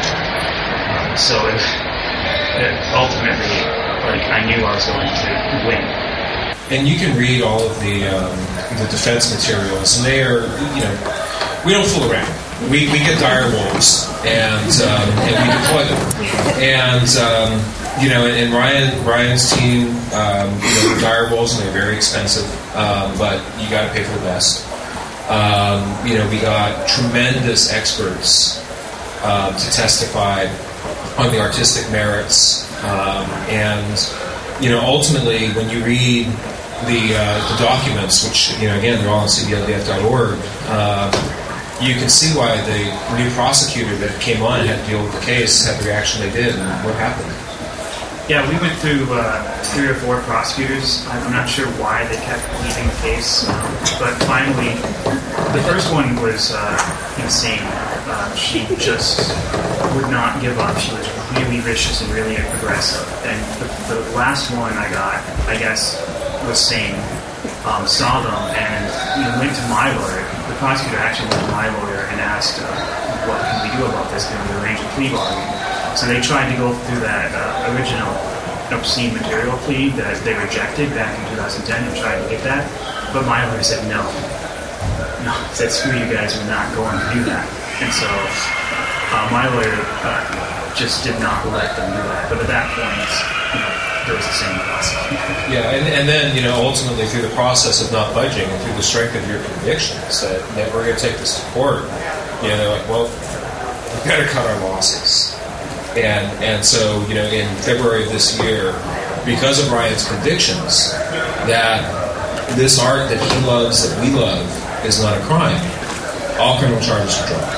Um, so it, it ultimately, like, I knew I was going to win. And you can read all of the um, the defense materials, and they are, you know, we don't fool around. We we get dire wolves, and um, and we deploy them, and. Um, You know, and Ryan Ryan's team, um, you know, the dire wolves, and they're very expensive, um, but you got to pay for the best. Um, you know, we got tremendous experts um, to testify on the artistic merits, um, and you know, ultimately, when you read the uh, the documents, which you know, again, they're all on C B L D F dot org. Uh, you can see why the new prosecutor that came on and had to deal with the case had the reaction they did, and what happened. Yeah, we went through uh, three or four prosecutors. I'm not sure why they kept leaving the case, um, but finally, the first one was uh, insane. Uh, she just would not give up. She was really vicious and really aggressive. And the, the last one I got, I guess, was sane. Um, saw them and you know, went to my lawyer. The prosecutor actually went to my lawyer and asked, uh, "What can we do about this? Can we arrange a plea bargain?" So they tried to go through that uh, original obscene material plea that they rejected back in two thousand ten and tried to get that. But my lawyer said no. No, said screw you guys, we're not going to do that. And so uh, my lawyer uh, just did not let them do that. But at that point, you know, there was the same prosecutor. Yeah, and, and then, you know, ultimately through the process of not budging and through the strength of your convictions that, that we're going to take this to court, you know, they're like, well, we've got to cut our losses. And and so, you know, in February of this year, because of Ryan's convictions, that this art that he loves, that we love, is not a crime, all criminal charges are dropped.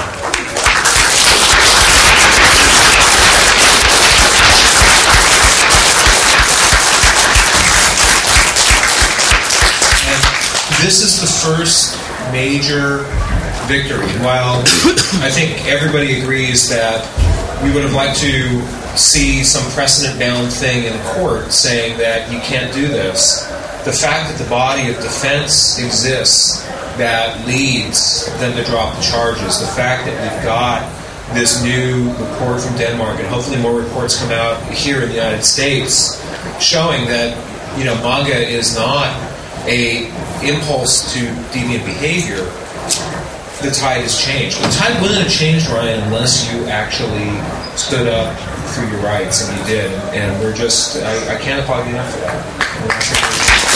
And this is the first major victory. While I think everybody agrees that we would have liked to see some precedent-bound thing in court saying that you can't do this. the fact that the body of defense exists that leads them to drop the charges, the fact that we've got this new report from Denmark, and hopefully more reports come out here in the United States, showing that, you know, manga is not a impulse to deviant behavior. The tide has changed. The tide wouldn't have changed, Ryan, unless you actually stood up for your rights, and you did. And we're just, I, I can't applaud you enough for that.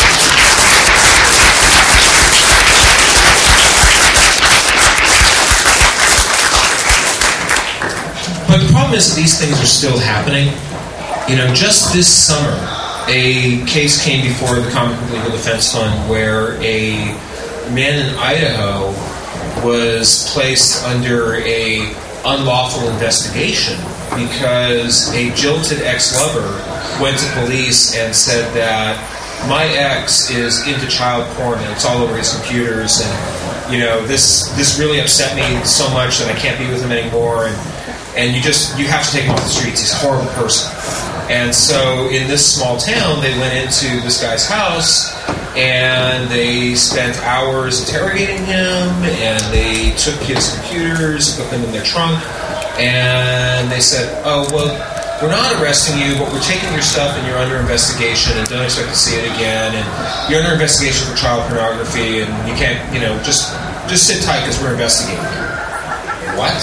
But the problem is that these things are still happening. You know, just this summer, a case came before the Comic Book Legal Defense Fund where a man in Idaho was placed under a unlawful investigation because a jilted ex-lover went to police and said that my ex is into child porn and it's all over his computers, and you know, this this really upset me so much that I can't be with him anymore, and and you just you have to take him off the streets. He's a horrible person. And so in this small town, they went into this guy's house and they spent hours interrogating him, and they took his computers, put them in their trunk, and they said, oh, well, we're not arresting you, but we're taking your stuff and you're under investigation and don't expect to see it again, and you're under investigation for child pornography, and you can't, you know, just just sit tight because we're investigating you. What?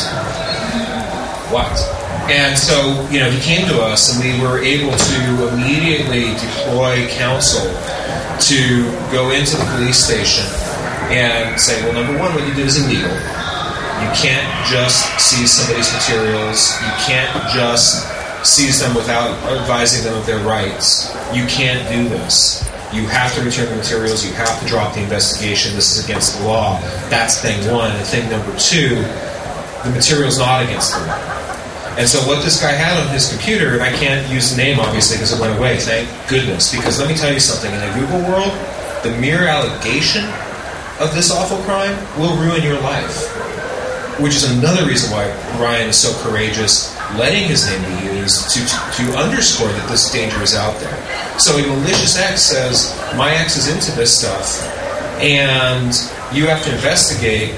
What? And so, you know, he came to us, and we were able to immediately deploy counsel to go into the police station and say, well, number one, what you did is illegal. You can't just seize somebody's materials. You can't just seize them without advising them of their rights. You can't do this. You have to return the materials. You have to drop the investigation. This is against the law. That's thing one. And thing number two, the material's not against the law. And so what this guy had on his computer, and I can't use the name obviously because it went away, thank goodness, because let me tell you something, in the Google world, the mere allegation of this awful crime will ruin your life. Which is another reason why Ryan is so courageous, letting his name be used to, to, to underscore that this danger is out there. So a malicious ex says, my ex is into this stuff, and you have to investigate.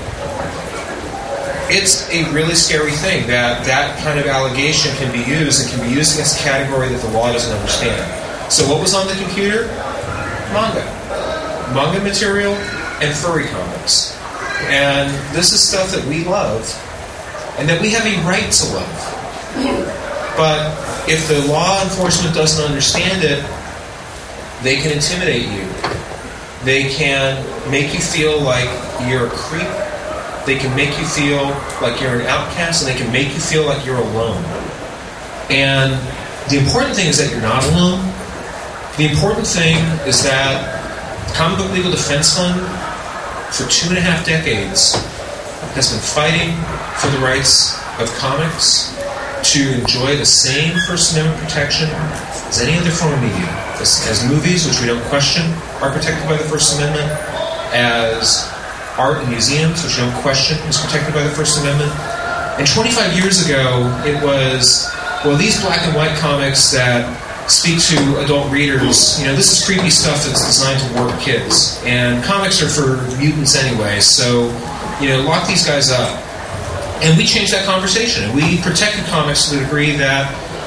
It's a really scary thing that that kind of allegation can be used, and can be used against a category that the law doesn't understand. So what was on the computer? Manga. Manga material and furry comics. And this is stuff that we love, and that we have a right to love. But if the law enforcement doesn't understand it, they can intimidate you. They can make you feel like you're a creep. They can make you feel like you're an outcast, and they can make you feel like you're alone. And the important thing is that you're not alone. The important thing is that the Comic Book Legal Defense Fund, for two and a half decades, has been fighting for the rights of comics to enjoy the same First Amendment protection as any other form of media. As, as movies, which we don't question, are protected by the First Amendment. As art and museums, which we don't question, is protected by the First Amendment. And twenty-five years ago, it was, well, these black and white comics that speak to adult readers, you know, this is creepy stuff that's designed to warp kids. And comics are for mutants anyway, so, you know, lock these guys up. And we changed that conversation. And we protected comics to the degree that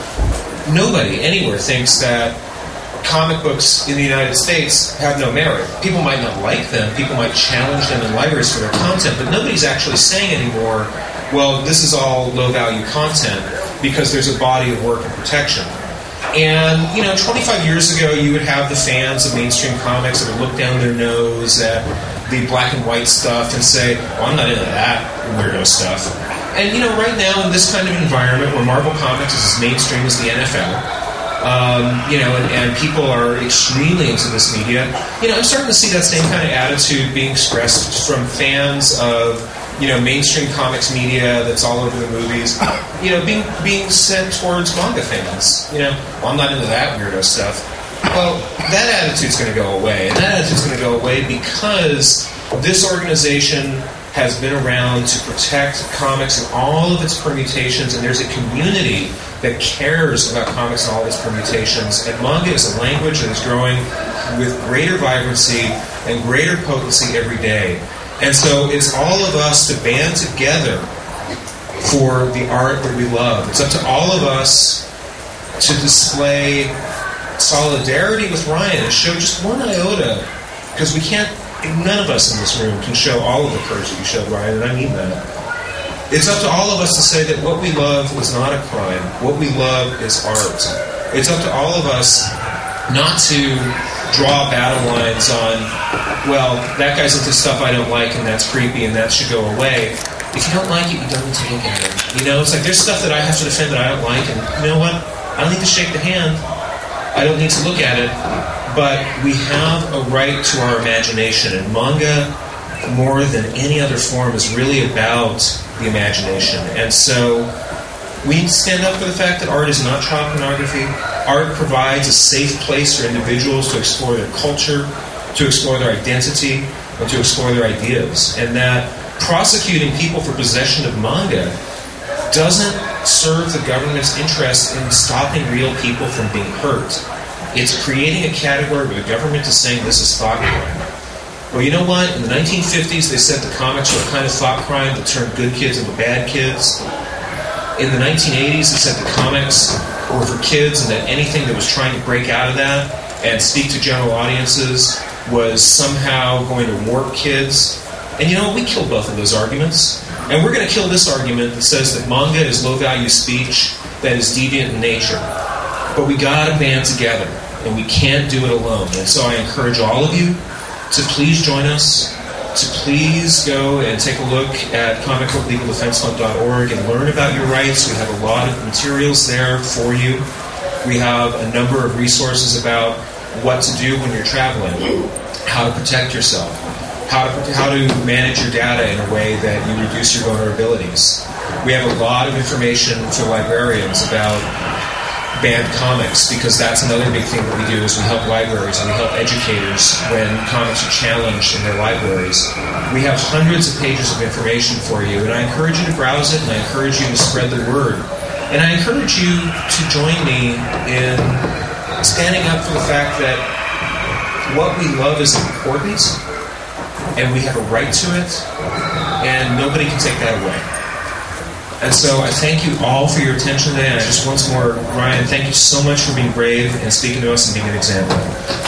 nobody anywhere thinks that comic books in the United States have no merit. People might not like them, people might challenge them in libraries for their content, but nobody's actually saying anymore, well, this is all low-value content, because there's a body of work and protection. And, you know, twenty-five years ago, you would have the fans of mainstream comics that would look down their nose at the black and white stuff and say, well, I'm not into that weirdo stuff. And, you know, right now in this kind of environment where Marvel Comics is as mainstream as the N F L, Um, you know, and, and people are extremely into this media. You know, I'm starting to see that same kind of attitude being expressed from fans of, you know, mainstream comics media that's all over the movies. You know, being being sent towards manga fans. You know, well, I'm not into that weirdo stuff. Well, that attitude's going to go away, and that attitude's going to go away because this organization has been around to protect comics and all of its permutations, and there's a community that cares about comics and all of its permutations. And manga is a language that is growing with greater vibrancy and greater potency every day. And so it's all of us to band together for the art that we love. It's up to all of us to display solidarity with Ryan and show just one iota, because we can't, none of us in this room can show all of the courage that you showed, Ryan, and I mean that. It's up to all of us to say that what we love is not a crime. What we love is art. It's up to all of us not to draw battle lines on, well, that guy's into stuff I don't like and that's creepy and that should go away. If you don't like it, you don't need to look at it. You know, it's like there's stuff that I have to defend that I don't like, and you know what? I don't need to shake the hand. I don't need to look at it. But we have a right to our imagination, and manga, more than any other form, is really about the imagination. And so we need to stand up for the fact that art is not child pornography. Art provides a safe place for individuals to explore their culture, to explore their identity, and to explore their ideas. And that prosecuting people for possession of manga doesn't serve the government's interest in stopping real people from being hurt. It's creating a category where the government is saying this is thought crime. Well, you know what? In the nineteen fifties, they said the comics were a kind of thought crime that turned good kids into bad kids. In the nineteen eighties, they said the comics were for kids and that anything that was trying to break out of that and speak to general audiences was somehow going to warp kids. And you know, we killed both of those arguments. And we're going to kill this argument that says that manga is low-value speech that is deviant in nature. But we got to band together, and we can't do it alone. And so I encourage all of you to please join us, to please go and take a look at comic book legal defense fund dot org and learn about your rights. We have a lot of materials there for you. We have a number of resources about what to do when you're traveling, how to protect yourself, how to how to manage your data in a way that you reduce your vulnerabilities. We have a lot of information for librarians about banned comics, because that's another big thing that we do is we help libraries and we help educators when comics are challenged in their libraries. We have hundreds of pages of information for you, and I encourage you to browse it, and I encourage you to spread the word. And I encourage you to join me in standing up for the fact that what we love is important, and we have a right to it, and nobody can take that away. And so I thank you all for your attention today, and I just once more, Ryan, thank you so much for being brave and speaking to us and being an example.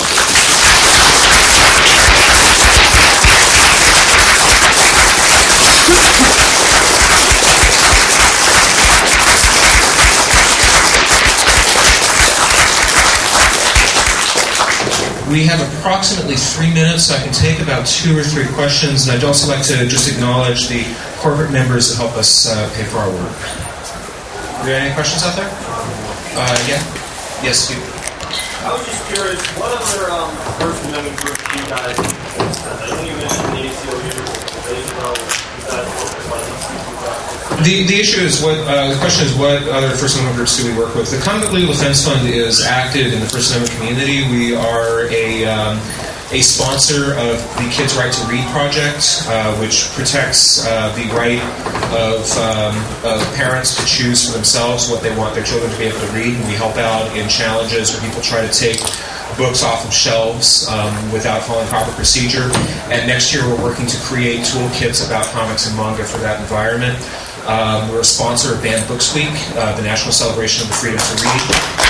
We have approximately three minutes, so I can take about two or three questions, and I'd also like to just acknowledge the corporate members that help us uh, pay for our work. Are there any questions out there? Uh, yeah? Yes, you. I was just curious, what other um, First Amendment groups do you guys, I think you mentioned the A C L U, the Israel, you guys work with like The, the issue is what, uh, the question is what other First Amendment groups do we work with? The Comic Legal Defense Fund is active in the First Amendment community. We are a, um, a sponsor of the Kids Right to Read project, uh, which protects uh, the right of, um, of parents to choose for themselves what they want their children to be able to read, and we help out in challenges where people try to take books off of shelves um, without following proper procedure. And next year we're working to create toolkits about comics and manga for that environment. Um, we're a sponsor of Banned Books Week, uh, the national celebration of the freedom to read.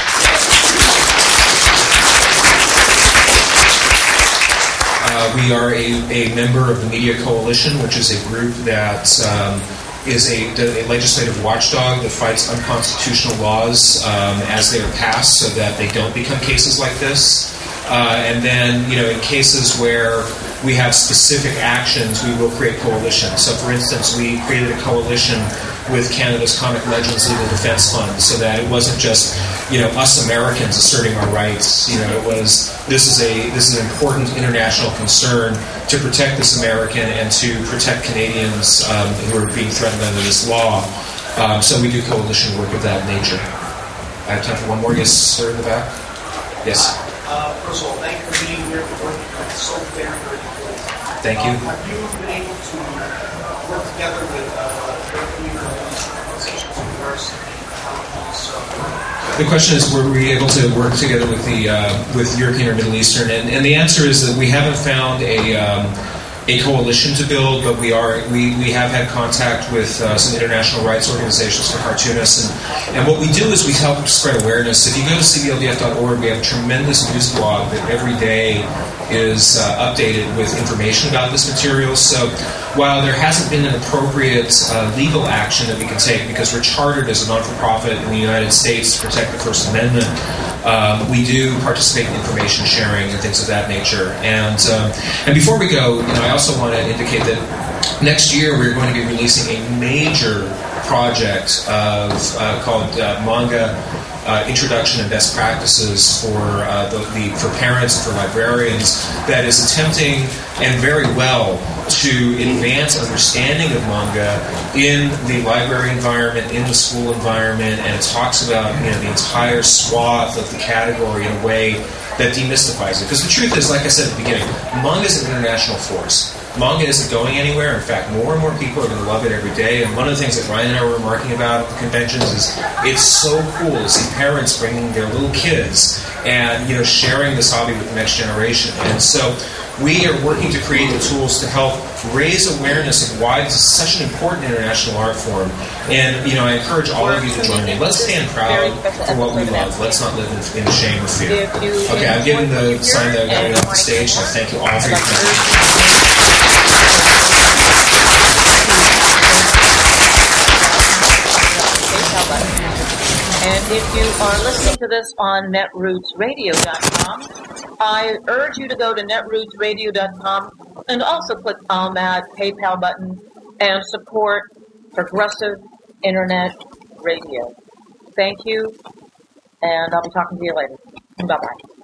Uh, we are a, a member of the Media Coalition, which is a group that um, is a, a legislative watchdog that fights unconstitutional laws um, as they are passed so that they don't become cases like this. Uh, and then, you know, in cases where we have specific actions, we will create coalitions. So, for instance, we created a coalition with Canada's Comic Legends Legal Defense Fund so that it wasn't just, you know, us Americans asserting our rights. You know, it was, this is a this is an important international concern to protect this American and to protect Canadians um, who are being threatened under this law. Um, so we do coalition work of that nature. I have time for one more. Yes, sir, in the back. Yes. Uh, first of all, thank you for being here, for working so very, very good. Thank you. Um, have you been able to work together with uh, European organizations in regards to how these uh, the question is, were we able to work together with the uh, with European or Middle Eastern? And, and the answer is that we haven't found a um, a coalition to build, but we are we, we have had contact with uh, some international rights organizations for cartoonists, and, and what we do is we help spread awareness. If you go to c b l d f dot org, we have a tremendous news blog that every day is uh, updated with information about this material. So while there hasn't been an appropriate uh, legal action that we can take, because we're chartered as a non-for-profit in the United States to protect the First Amendment, um, we do participate in information sharing and things of that nature. And um, and before we go, you know, I also want to indicate that next year we're going to be releasing a major project of uh, called uh, Manga uh, Introduction and Best Practices for uh, the, the for parents and for librarians that is attempting, and very well, to advance understanding of manga in the library environment, in the school environment, and it talks about, you know, the entire swath of the category in a way that demystifies it. Because the truth is, like I said at the beginning, manga is an international force. Manga isn't going anywhere. In fact, more and more people are going to love it every day. And one of the things that Ryan and I were remarking about at the conventions is it's so cool to see parents bringing their little kids and, you know, sharing this hobby with the next generation. And so we are working to create the tools to help raise awareness of why this is such an important international art form. And, you know, I encourage all of you to join me. Let's stand proud for what we love. Let's not live in, in shame or fear. Okay, I've given the sign that I've got off the stage, so thank you all for your time. And if you are listening to this on netroots radio dot com, I urge you to go to netroots radio dot com and also click on that PayPal button and support progressive internet radio. Thank you, and I'll be talking to you later. Bye-bye.